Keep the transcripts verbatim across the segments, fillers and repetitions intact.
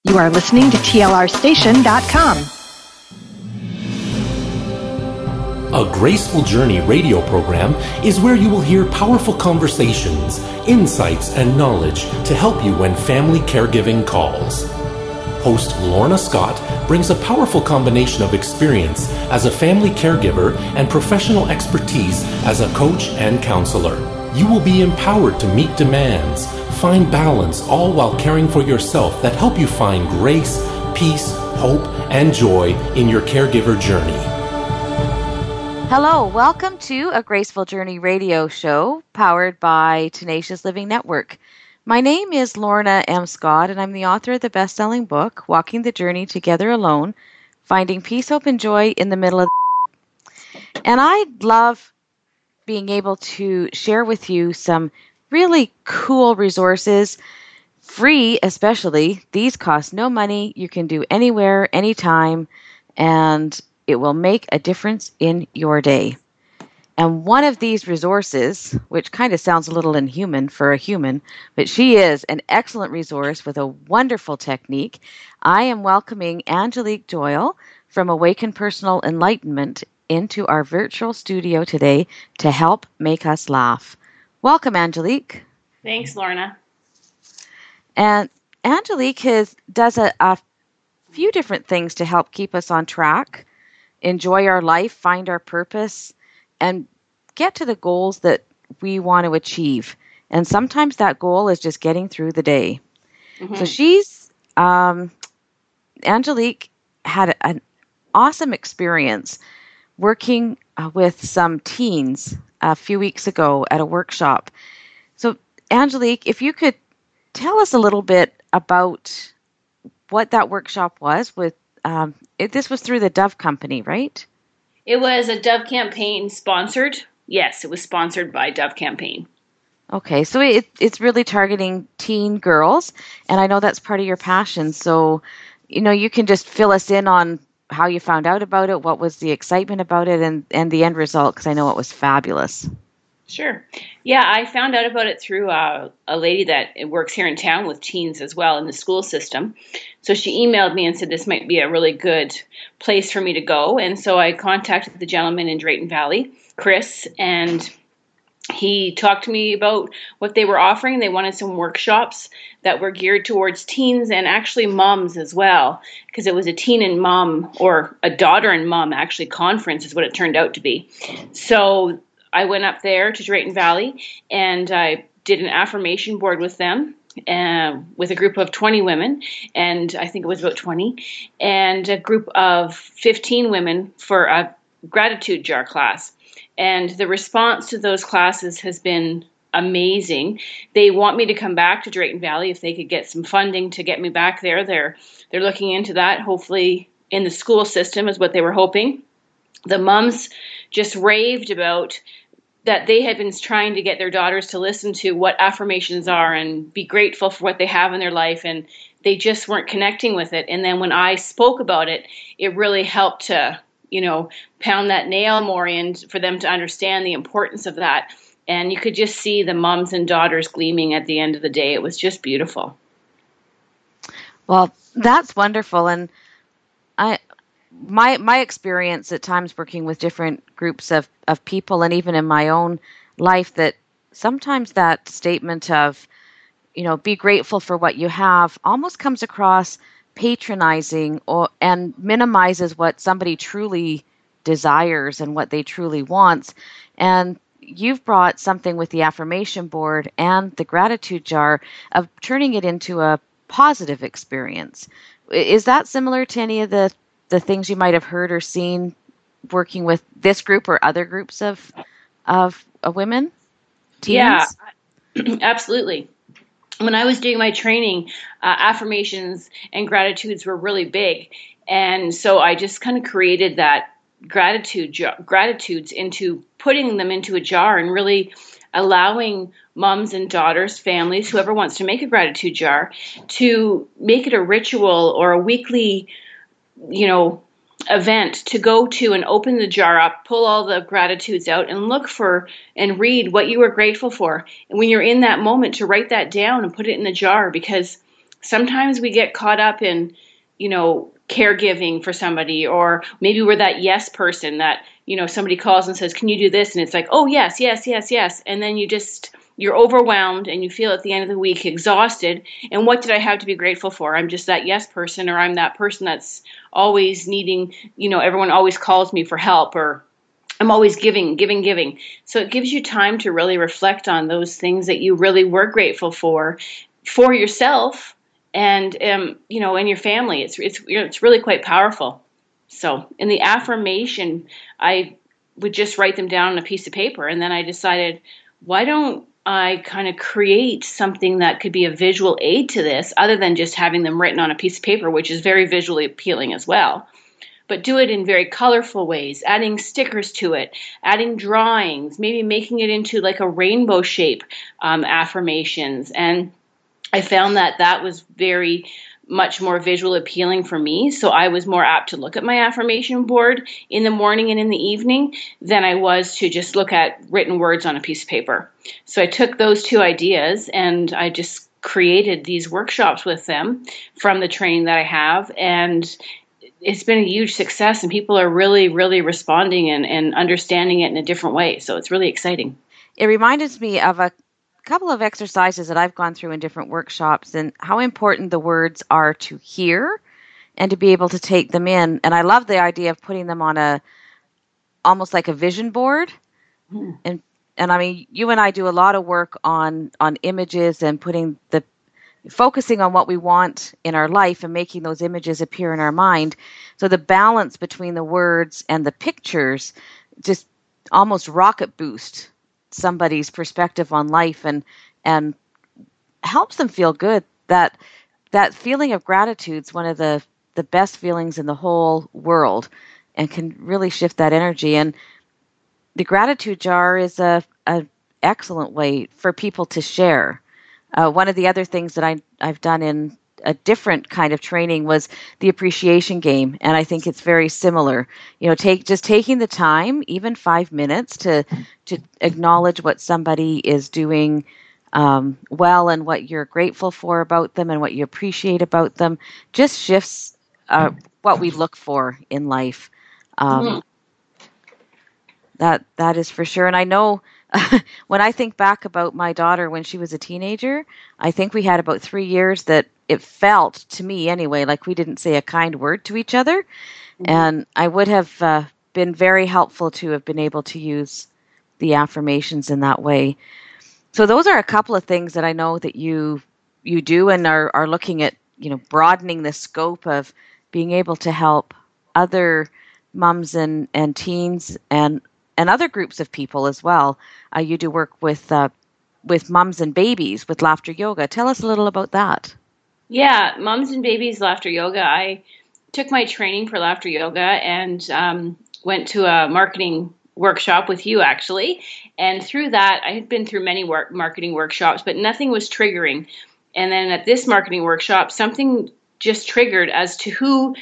You are listening to T L R station dot com. A Graceful Journey radio program is where you will hear powerful conversations, insights, and knowledge to help you when family caregiving calls. Host Lorna Scott brings a powerful combination of experience as a family caregiver and professional expertise as a coach and counselor. You will be empowered to meet demands, find balance, all while caring for yourself that help you find grace, peace, hope, and joy in your caregiver journey. Hello, welcome to A Graceful Journey radio show powered by Tenacious Living Network. My name is Lorna M. Scott, and I'm the author of the best-selling book, Walking the Journey Together Alone, Finding Peace, Hope, and Joy in the Middle of the And I love being able to share with you some really cool resources, free especially. These cost no money. You can do anywhere, anytime, and it will make a difference in your day. And one of these resources, which kind of sounds a little inhuman for a human, but she is an excellent resource with a wonderful technique. I am welcoming Angelique Doyle from Awaken Personal Enlightenment into our virtual studio today to help make us laugh. Welcome, Angelique. Thanks, Lorna. And Angelique has, does a, a few different things to help keep us on track, enjoy our life, find our purpose, and get to the goals that we want to achieve. And sometimes that goal is just getting through the day. Mm-hmm. So she's, um, Angelique had an awesome experience working uh, with some teens a few weeks ago at a workshop. So, Angelique, if you could tell us a little bit about what that workshop was with, um, it, this was through the Dove Company, right? It was a Dove Campaign sponsored. Yes, it was sponsored by Dove Campaign. Okay, so it, it's really targeting teen girls, and I know that's part of your passion. So, you know, you can just fill us in on how you found out about it, what was the excitement about it, and, and the end result, because I know it was fabulous. Sure. Yeah, I found out about it through uh, a lady that works here in town with teens as well in the school system. So she emailed me and said this might be a really good place for me to go. And so I contacted the gentleman in Drayton Valley, Chris, and he talked to me about what they were offering. They wanted some workshops that were geared towards teens and actually moms as well, because it was a teen and mom, or a daughter and mom actually, conference is what it turned out to be. So I went up there to Drayton Valley and I did an affirmation board with them, uh, with a group of twenty women, and I think it was about twenty, and a group of fifteen women for a gratitude jar class. And the response to those classes has been amazing. They want me to come back to Drayton Valley if they could get some funding to get me back there. They're they're looking into that, hopefully in the school system is what they were hoping. The moms just raved about that they had been trying to get their daughters to listen to what affirmations are and be grateful for what they have in their life, and they just weren't connecting with it. And then when I spoke about it, it really helped to, you know, pound that nail more in for them to understand the importance of that. And you could just see the moms and daughters gleaming at the end of the day. It was just beautiful. Well, that's wonderful. And I, my my experience at times working with different groups of, of people, and even in my own life, that sometimes that statement of, you know, be grateful for what you have almost comes across patronizing or and minimizes what somebody truly desires and what they truly wants. And you've brought something with the affirmation board and the gratitude jar of turning it into a positive experience. Is that similar to any of the, the things you might have heard or seen working with this group or other groups of of, of women? Teens? Yeah, absolutely. When I was doing my training, uh, affirmations and gratitudes were really big. And so I just kind of created that gratitude jar, gratitudes into putting them into a jar and really allowing moms and daughters, families, whoever wants to make a gratitude jar, to make it a ritual or a weekly, you know, event to go to and open the jar up, pull all the gratitudes out and look for and read what you were grateful for. And when you're in that moment, to write that down and put it in the jar, because sometimes we get caught up in, you know, caregiving for somebody, or maybe we're that yes person that, you know, somebody calls and says, can you do this? And it's like, oh, yes, yes, yes, yes. And then you just, you're overwhelmed and you feel at the end of the week exhausted. And what did I have to be grateful for? I'm just that yes person, or I'm that person that's always needing, you know, everyone always calls me for help, or I'm always giving, giving, giving. So it gives you time to really reflect on those things that you really were grateful for, for yourself and, um, you know, and your family. It's, it's, it's really quite powerful. So in the affirmation, I would just write them down on a piece of paper. And then I decided, why don't I kind of create something that could be a visual aid to this, other than just having them written on a piece of paper, which is very visually appealing as well. But do it in very colorful ways, adding stickers to it, adding drawings, maybe making it into like a rainbow shape um, affirmations. And I found that that was very much more visual appealing for me. So I was more apt to look at my affirmation board in the morning and in the evening than I was to just look at written words on a piece of paper. So I took those two ideas and I just created these workshops with them from the training that I have. And it's been a huge success, and people are really, really responding and, and understanding it in a different way. So it's really exciting. It reminded me of a couple of exercises that I've gone through in different workshops, and how important the words are to hear and to be able to take them in. And I love the idea of putting them on a, almost like a vision board. Mm. And, and I mean, you and I do a lot of work on, on images and putting the, focusing on what we want in our life and making those images appear in our mind. So the balance between the words and the pictures just almost rocket boost somebody's perspective on life, and and helps them feel good. That that feeling of gratitude is one of the, the best feelings in the whole world, and can really shift that energy. And the gratitude jar is a, a excellent way for people to share. Uh, one of the other things that I, I've done in a different kind of training was the appreciation game, and I think it's very similar. You know, take just taking the time, even five minutes, to to acknowledge what somebody is doing um, well, and what you're grateful for about them, and what you appreciate about them, just shifts uh, what we look for in life. Um, mm-hmm. That that is for sure, and I know. When I think back about my daughter when she was a teenager, I think we had about three years that it felt, to me anyway, like we didn't say a kind word to each other. Mm-hmm. And I would have uh, been very helpful to have been able to use the affirmations in that way. So those are a couple of things that I know that you you do, and are, are looking at, you know, broadening the scope of being able to help other moms and, and teens and and other groups of people as well. Uh, you do work with uh, with moms and babies with laughter yoga. Tell us a little about that. Yeah, moms and babies laughter yoga. I took my training for laughter yoga and um, went to a marketing workshop with you, actually. And through that, I had been through many work, marketing workshops, but nothing was triggering. And then at this marketing workshop, something just triggered as to who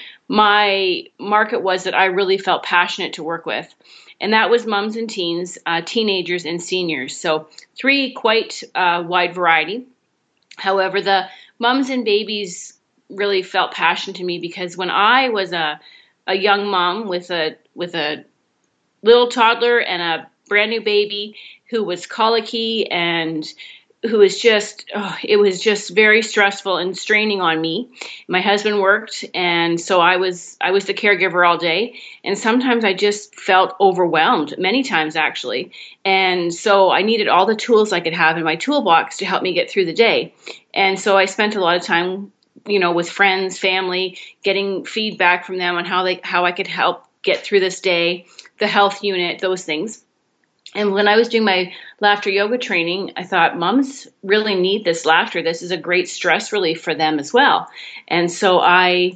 my market was that I really felt passionate to work with. And that was moms and teens, uh, teenagers and seniors. So three quite uh, wide variety. However, the moms and babies really felt passionate to me because when I was a a young mom with a with a little toddler and a brand new baby who was colicky and who was just, oh, it was just very stressful and straining on me. My husband worked, and so I was I was the caregiver all day. And sometimes I just felt overwhelmed, many times actually. And so I needed all the tools I could have in my toolbox to help me get through the day. And so I spent a lot of time, you know, with friends, family, getting feedback from them on how they how I could help get through this day, the health unit, those things. And when I was doing my laughter yoga training, I thought moms really need this laughter. This is a great stress relief for them as well. And so I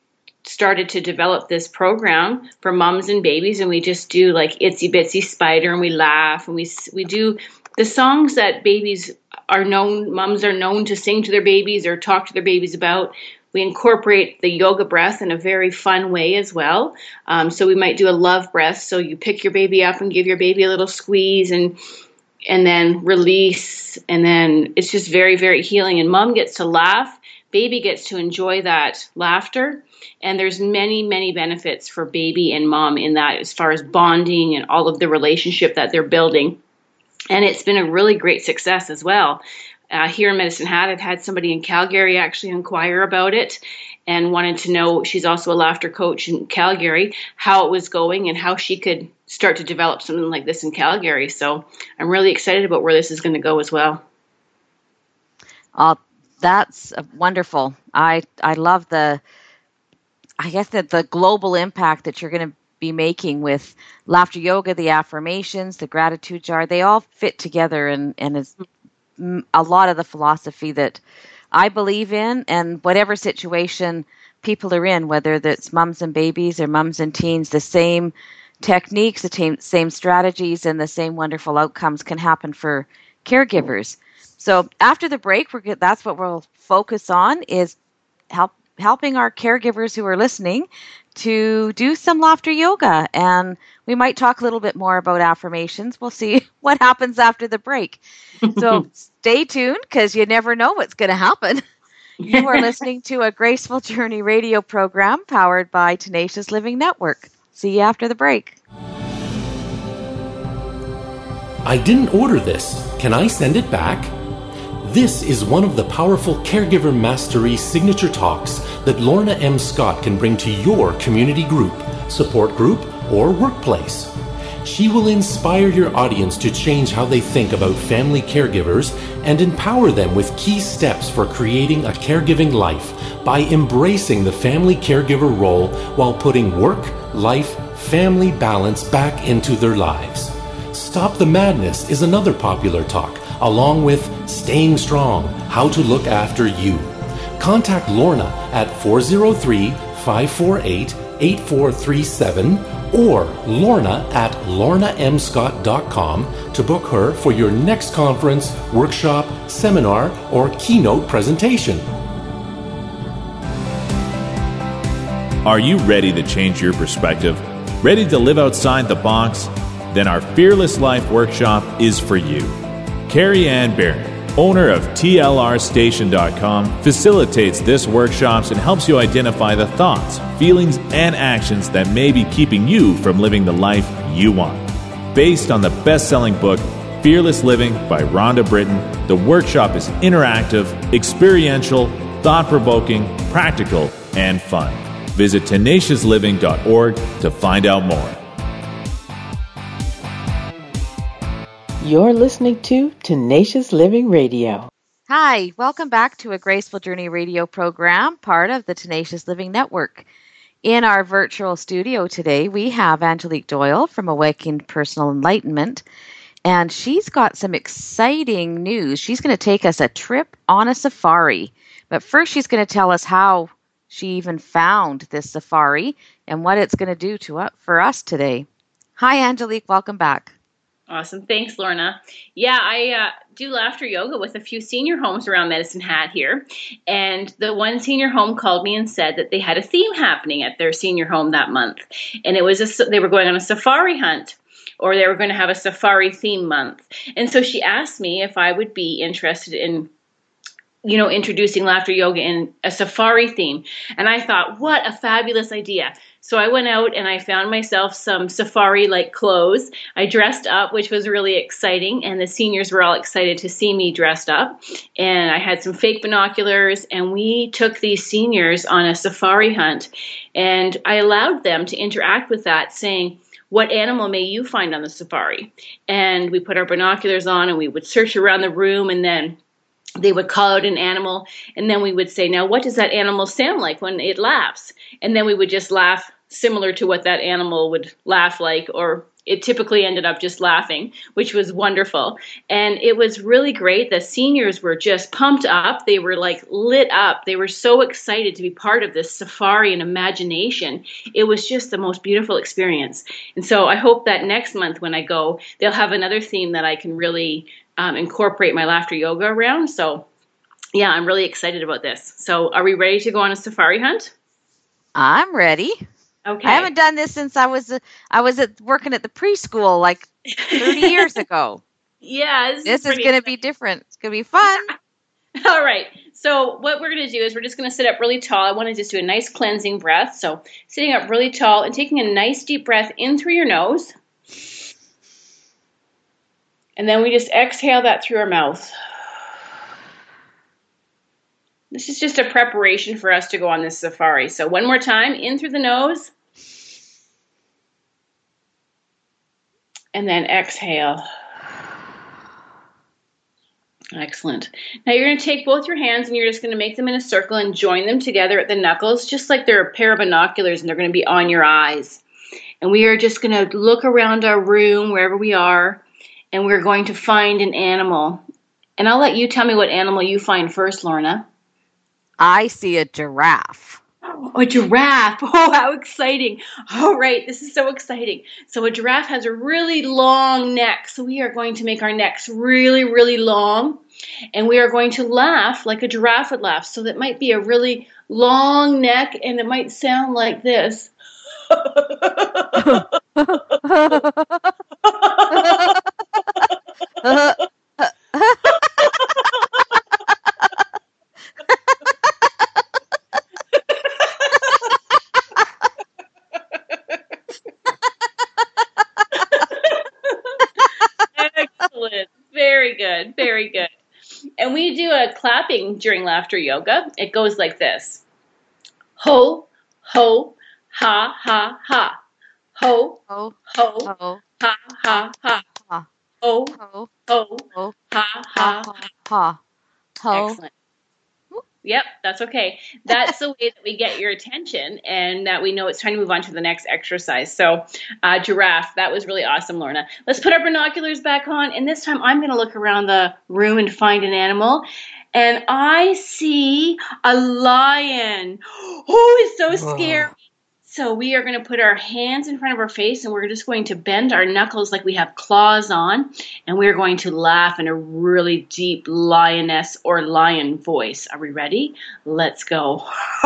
started to develop this program for moms and babies, and we just do like Itsy Bitsy Spider, and we laugh, and we we do the songs that babies are known, moms are known to sing to their babies or talk to their babies about. We incorporate the yoga breath in a very fun way as well. Um, so we might do a love breath. So you pick your baby up and give your baby a little squeeze and and then release. And then it's just very, very healing. And mom gets to laugh, baby gets to enjoy that laughter. And there's many, many benefits for baby and mom in that, as far as bonding and all of the relationship that they're building. And it's been a really great success as well. Uh, here in Medicine Hat, I've had somebody in Calgary actually inquire about it and wanted to know, she's also a laughter coach in Calgary, how it was going and how she could start to develop something like this in Calgary. So I'm really excited about where this is going to go as well. Uh, that's uh, wonderful. I I love the, I guess that the global impact that you're going to be making with laughter yoga, the affirmations, the gratitude jar. They all fit together, and and it's a lot of the philosophy that I believe in, and whatever situation people are in, whether that's mums and babies or mums and teens, the same techniques, the same, same strategies, and the same wonderful outcomes can happen for caregivers. So after the break, we're good, that's what we'll focus on, is help helping our caregivers who are listening to do some laughter yoga. And we might talk a little bit more about affirmations. We'll see what happens after the break. So stay tuned, because you never know what's going to happen. You are listening to a Graceful Journey radio program powered by Tenacious Living Network. See you after the break. I didn't order this. Can I send it back? This is one of the powerful Caregiver Mastery signature talks that Lorna M. Scott can bring to your community group, support group, or workplace. She will inspire your audience to change how they think about family caregivers and empower them with key steps for creating a caregiving life by embracing the family caregiver role while putting work, life, family balance back into their lives. Stop the Madness is another popular talk, along with Staying Strong, How to Look After You. Contact Lorna at four oh three, five four eight, eight four three seven or Lorna at lorna m scott dot com to book her for your next conference, workshop, seminar, or keynote presentation. Are you ready to change your perspective? Ready to live outside the box? Then our Fearless Life Workshop is for you. Carrie Ann Barron, owner of T L R station dot com, facilitates this workshops and helps you identify the thoughts, feelings, and actions that may be keeping you from living the life you want. Based on the best-selling book, Fearless Living by Rhonda Britton, the workshop is interactive, experiential, thought-provoking, practical, and fun. Visit tenacious living dot org to find out more. You're listening to Tenacious Living Radio. Hi, welcome back to a Graceful Journey radio program, part of the Tenacious Living Network. In our virtual studio today, we have Angelique Doyle from Awakened Personal Enlightenment, and she's got some exciting news. She's going to take us a trip on a safari, but first she's going to tell us how she even found this safari and what it's going to do to uh, for us today. Hi, Angelique, welcome back. Awesome. Thanks, Lorna. Yeah, I uh, do laughter yoga with a few senior homes around Medicine Hat here. And the one senior home called me and said that they had a theme happening at their senior home that month. And it was a, they were going on a safari hunt, or they were going to have a safari theme month. And so she asked me if I would be interested in, you know, introducing laughter yoga in a safari theme. And I thought, what a fabulous idea. So I went out and I found myself some safari-like clothes. I dressed up, which was really exciting, and the seniors were all excited to see me dressed up. And I had some fake binoculars, and we took these seniors on a safari hunt. And I allowed them to interact with that, saying, what animal may you find on the safari? And we put our binoculars on, and we would search around the room, and then they would call out an animal, and then we would say, now, what does that animal sound like when it laughs? And then we would just laugh similar to what that animal would laugh like, or it typically ended up just laughing, which was wonderful. And it was really great. The seniors were just pumped up. They were like lit up. They were so excited to be part of this safari and imagination. It was just the most beautiful experience. And so I hope that next month when I go, they'll have another theme that I can really um, incorporate my laughter yoga around. So yeah, I'm really excited about this. So are we ready to go on a safari hunt? I'm ready. Okay. I haven't done this since I was uh, I was at, working at the preschool like thirty years ago. Yeah, this, this is, is going to be different. It's going to be fun. All right. So So what we're going to do is we're just going to sit up really tall. I want to just do a nice cleansing breath. So sitting up really tall and taking a nice deep breath in through your nose. And then we just exhale that through our mouth. This is just a preparation for us to go on this safari. So one more time, in through the nose. And then exhale. Excellent. Now you're going to take both your hands and you're just going to make them in a circle and join them together at the knuckles, just like they're a pair of binoculars and they're going to be on your eyes. And we are just going to look around our room, wherever we are, and we're going to find an animal. And I'll let you tell me what animal you find first, Lorna. I see a giraffe. Oh, a giraffe. Oh, how exciting. All right, this is so exciting. So a giraffe has a really long neck. So we are going to make our necks really, really long. And we are going to laugh like a giraffe would laugh. So that might be a really long neck, and it might sound like this. Excellent. Very good. Very good. And we do a clapping during laughter yoga. It goes like this. Ho, ho, ha, ha, ha. Ho, ho, ho, ho, ha, ha, ha. ha. Ho, ho, ho, ho, ha, ha, ha. ha. Ho. Excellent. Yep, that's okay. That's the way that we get your attention and that we know it's time to move on to the next exercise. So uh, giraffe, that was really awesome, Lorna. Let's put our binoculars back on. And this time I'm going to look around the room and find an animal. And I see a lion. Oh, it's so scary. Whoa. So we are going to put our hands in front of our face and we're just going to bend our knuckles like we have claws on. And we're going to laugh in a really deep lioness or lion voice. Are we ready? Let's go.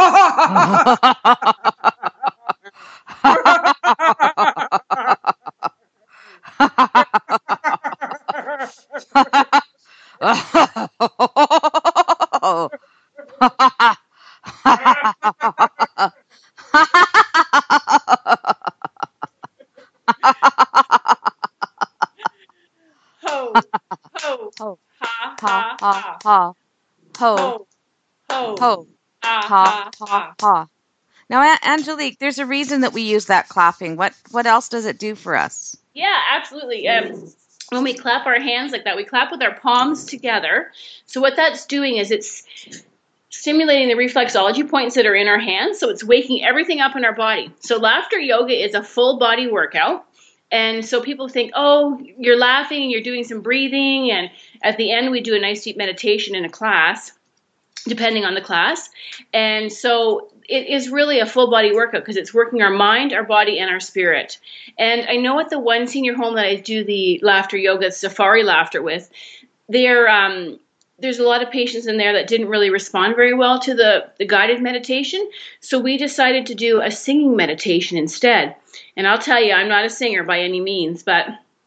Ho, ho, ho, ha, ha, ha, ha, ho, ho, ho, ha, ha, ha, ha. Now, Angelique, there's a reason that we use that clapping. What what else does it do for us? Yeah, absolutely. Um, when we clap our hands like that, we clap with our palms together. So what that's doing is it's stimulating the reflexology points that are in our hands. So it's waking everything up in our body. So laughter yoga is a full body workout. And so people think, oh, you're laughing and you're doing some breathing. And at the end, we do a nice deep meditation in a class, depending on the class. And so it is really a full body workout because it's working our mind, our body, and our spirit. And I know at the one senior home that I do the laughter yoga, safari laughter with, they're, um, there's a lot of patients in there that didn't really respond very well to the, the guided meditation. So we decided to do a singing meditation instead. And I'll tell you, I'm not a singer by any means, but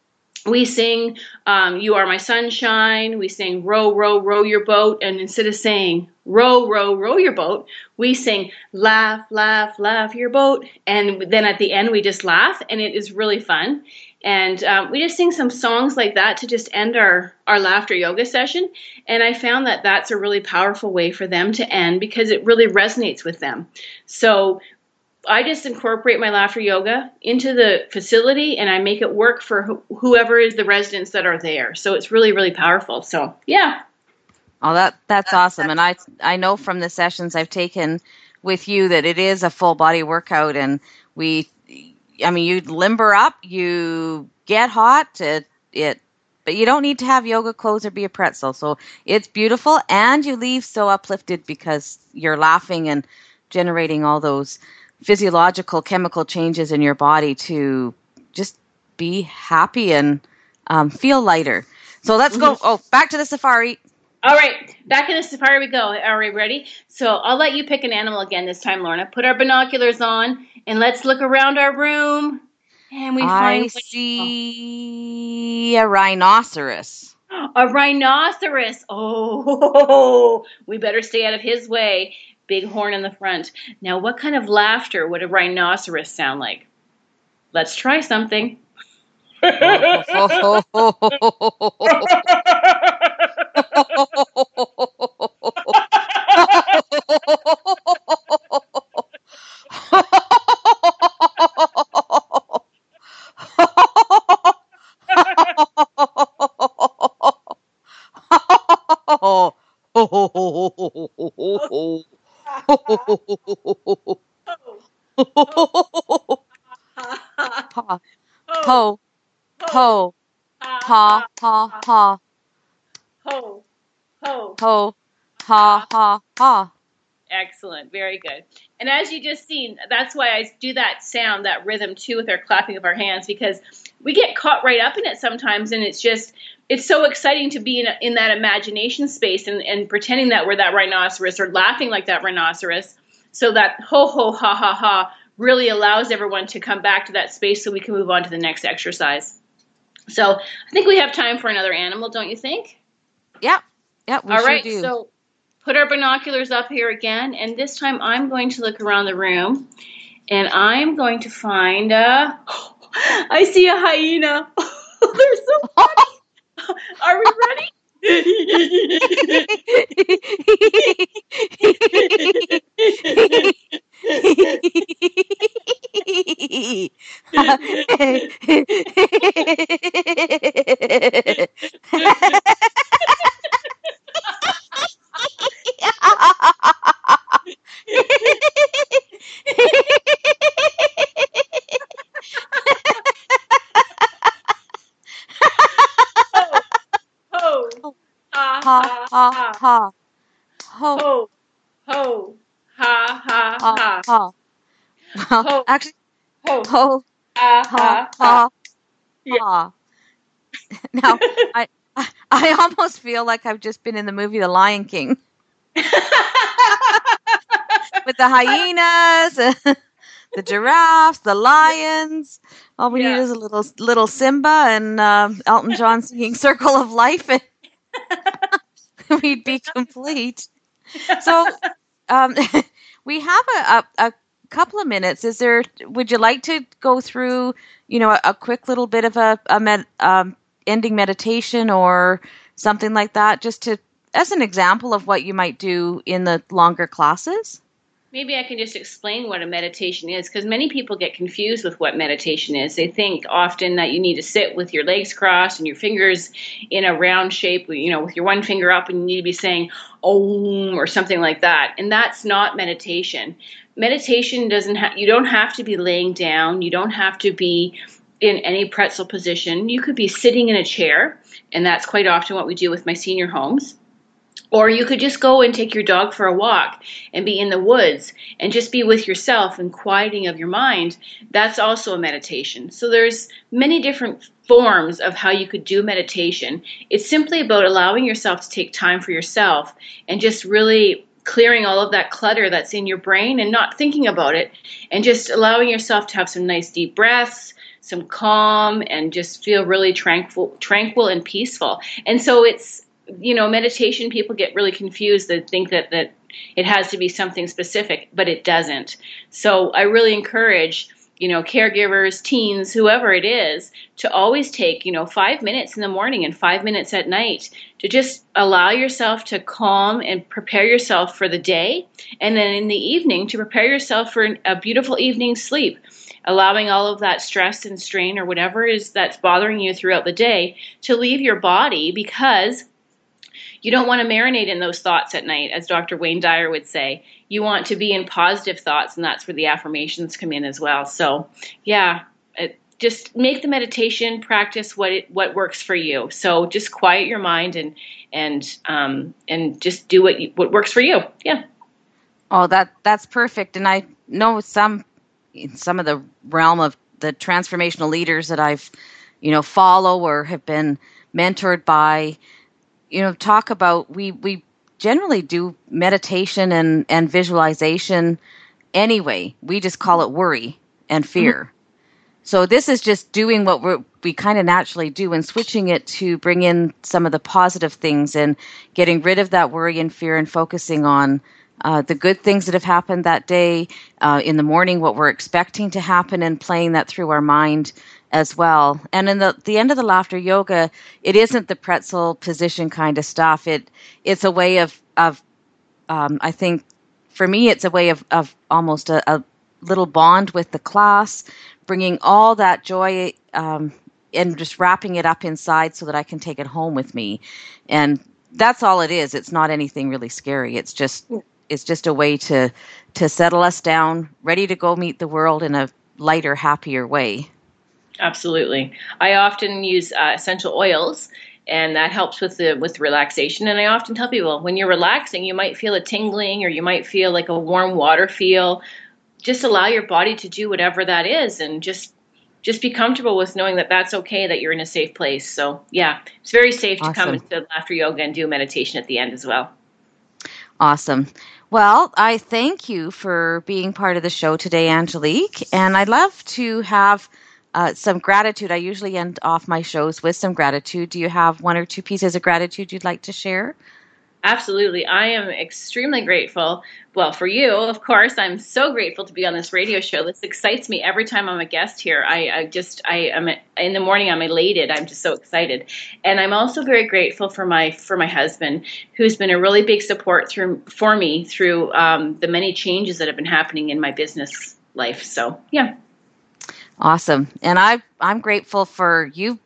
we sing, um, You Are My Sunshine. We sing, row, row, row your boat. And instead of saying, row, row, row your boat, we sing, laugh, laugh, laugh your boat. And then at the end, we just laugh. And it is really fun. And um, we just sing some songs like that to just end our, our laughter yoga session. And I found that that's a really powerful way for them to end because it really resonates with them. So I just incorporate my laughter yoga into the facility and I make it work for wh- whoever is the residents that are there. So it's really, really powerful. So, yeah. Oh, that that's awesome. And I I know from the sessions I've taken with you that it is a full body workout. And we, I mean, you limber up, you get hot, it, it, but you don't need to have yoga clothes or be a pretzel. So it's beautiful and you leave so uplifted because you're laughing and generating all those physiological chemical changes in your body to just be happy and um, feel lighter. So let's go. Oh, back to the safari. All right, back in the safari we go. Are we ready? So I'll let you pick an animal again this time, Lorna. Put our binoculars on and let's look around our room. And we find I see a rhinoceros. A rhinoceros. Oh, we better stay out of his way. Big horn in the front. Now, what kind of laughter would a rhinoceros sound like? Let's try something. Ho, ho, ha, ha, ha. Ho, ho. Ho, ha, ha, ha. Excellent. Very good. And as you just seen, that's why I do that sound, that rhythm too, with our clapping of our hands, because we get caught right up in it sometimes. And it's just, it's so exciting to be in, a, in that imagination space and, and pretending that we're that rhinoceros or laughing like that rhinoceros. So that ho, ho, ha, ha, ha really allows everyone to come back to that space so we can move on to the next exercise. So I think we have time for another animal, don't you think? Yep. Yep. We All sure right. do. So put our binoculars up here again. And this time I'm going to look around the room and I'm going to find a, I see a hyena. They're so funny. Are we ready? Ha, ha, ha. Ho, Ho, ho, ha, ha, ha, ha. ha. Well, Ho. actually, Ho, ho, ha, ha, ha, ha, Yeah. ha. Now, I, I, I almost feel like I've just been in the movie The Lion King with the hyenas, the giraffes, the lions. All we Yeah. need is a little little Simba and um, Elton John singing "Circle of Life," and we'd be complete. So, um, we have a, a, a couple of minutes. Is there? Would you like to go through, you know, a, a quick little bit of a, a med, um, ending meditation or something like that, just to as an example of what you might do in the longer classes? Maybe I can just explain what a meditation is, because many people get confused with what meditation is. They think often that you need to sit with your legs crossed and your fingers in a round shape, you know, with your one finger up, and you need to be saying Om or something like that. And that's not meditation. Meditation doesn't have, you don't have to be laying down. You don't have to be in any pretzel position. You could be sitting in a chair, and that's quite often what we do with my senior homes. Or you could just go and take your dog for a walk and be in the woods and just be with yourself and quieting of your mind. That's also a meditation. So there's many different forms of how you could do meditation. It's simply about allowing yourself to take time for yourself and just really clearing all of that clutter that's in your brain and not thinking about it, and just allowing yourself to have some nice deep breaths, some calm, and just feel really tranquil, tranquil and peaceful. And so it's, you know, meditation, people get really confused. They think that, that it has to be something specific, but it doesn't. So I really encourage, you know, caregivers, teens, whoever it is, to always take, you know, five minutes in the morning and five minutes at night to just allow yourself to calm and prepare yourself for the day. And then in the evening to prepare yourself for a beautiful evening's sleep, allowing all of that stress and strain or whatever is that's bothering you throughout the day to leave your body, because you don't want to marinate in those thoughts at night, as Doctor Wayne Dyer would say. You want to be in positive thoughts, and that's where the affirmations come in as well. So, yeah, it, just make the meditation practice what it, what works for you. So just quiet your mind and and um, and just do what you, what works for you. Yeah. Oh, that that's perfect. And I know some some of the realm of the transformational leaders that I've, you know, follow or have been mentored by, you know, talk about, we, we generally do meditation and, and visualization anyway. We just call it worry and fear. So this is just doing what we're, we kind of naturally do and switching it to bring in some of the positive things and getting rid of that worry and fear and focusing on uh, the good things that have happened that day, uh, in the morning, what we're expecting to happen, and playing that through our mind as well. And in the, the end of the laughter yoga, it isn't the pretzel position kind of stuff. It It's a way of, of um, I think, for me, it's a way of, of almost a, a little bond with the class, bringing all that joy um, and just wrapping it up inside so that I can take it home with me. And that's all it is. It's not anything really scary. It's just it's just a way to to settle us down, ready to go meet the world in a lighter, happier way. Absolutely. I often use uh, essential oils, and that helps with the with relaxation. And I often tell people, when you're relaxing, you might feel a tingling, or you might feel like a warm water feel. Just allow your body to do whatever that is, and just just be comfortable with knowing that that's okay, that you're in a safe place. So yeah, it's very safe Awesome. to come into laughter yoga and do meditation at the end as well. Awesome. Well, I thank you for being part of the show today, Angelique. And I'd love to have uh, some gratitude. I usually end off my shows with some gratitude. Do you have one or two pieces of gratitude you'd like to share? Absolutely. I am extremely grateful. Well, for you, of course, I'm so grateful to be on this radio show. This excites me every time I'm a guest here. I, I just, I am in the morning, I'm elated. I'm just so excited. And I'm also very grateful for my, for my husband, who's been a really big support through, for me through um, the many changes that have been happening in my business life. So, yeah. Awesome. And I, I'm grateful for you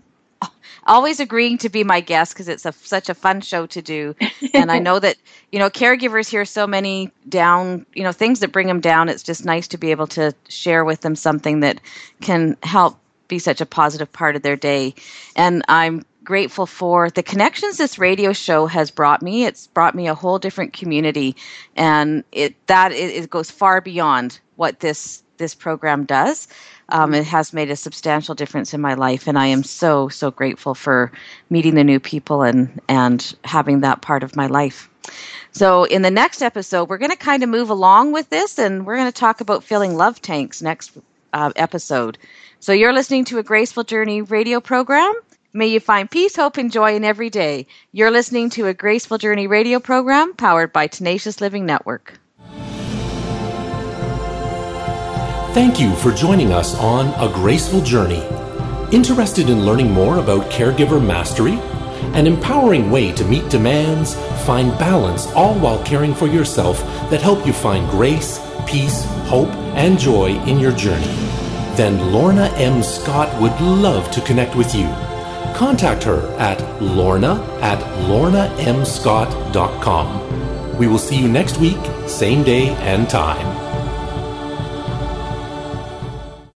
always agreeing to be my guest, because it's a, such a fun show to do. And I know that, you know, caregivers hear so many down, you know, things that bring them down. It's just nice to be able to share with them something that can help be such a positive part of their day. And I'm grateful for the connections this radio show has brought me. It's brought me a whole different community, and it that it, it goes far beyond what this this program does. Um, it has made a substantial difference in my life, and I am so, so grateful for meeting the new people and, and having that part of my life. So in the next episode, we're going to kind of move along with this, and we're going to talk about filling love tanks next uh, episode. So you're listening to a Graceful Journey radio program. May you find peace, hope, and joy in every day. You're listening to a Graceful Journey radio program powered by Tenacious Living Network. Thank you for joining us on A Graceful Journey. Interested in learning more about caregiver mastery? An empowering way to meet demands, find balance, all while caring for yourself, that help you find grace, peace, hope, and joy in your journey? Then Lorna M. Scott would love to connect with you. Contact her at lorna at lorna m scott dot com. We will see you next week, same day and time.